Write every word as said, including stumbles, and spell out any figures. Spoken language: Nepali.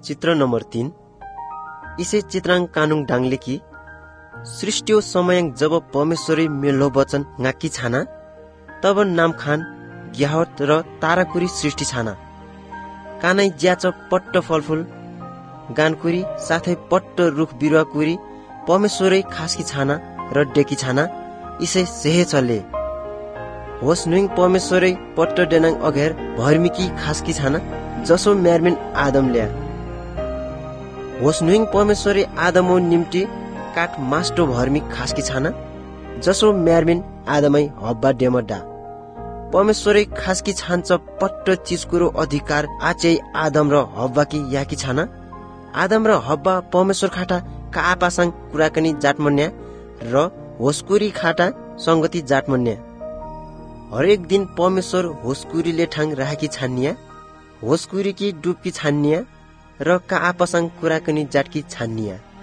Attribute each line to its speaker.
Speaker 1: चित्र नम्बर तीन इसे चित्राङ कानुङ डाङलेकी सृष्टियो समय जब परमेश्वरी मेलो वचन गाकी छाना तब नाम खान ग्याहत र ताराकुरी सृष्टि छाना कानै ज्याच पट्ट फलफुल गानकुरी साथै पट्ट रुख बिरुवा कुरी परमेश्वरै खासकी छाना र डेकी छाना इसे सेहे चले होस नुइङ परमेश्वरै पट्ट डेनाङ अघेर भर्मिकी खासकी छाना जसो म्यारमिन आदम ल्या होस नुइङ परमेश्वरै आदमो निम्ति काठ मास्टो भर्मी खासकी छाना जसो म्यारमिन आदमै हब्बा डेमडा परमेश्वरै खासकी छान्छ पट्ट चिजकुरो अधिकार आचै आदम र हब्बाकी याकी छाना आदम र हब्बा परमेश्वर खाटा कापासाङ कुराकानी जाटमन्या र होस्कुरी खाटा संगति जाटमन्या हरेक दिन परमेश्वर होस्कुरीले ठाङ राखी छान्निया होस्कुरीकी डुबकी छान्निया र कापासाङ कुराकानी जाटकी छान्निया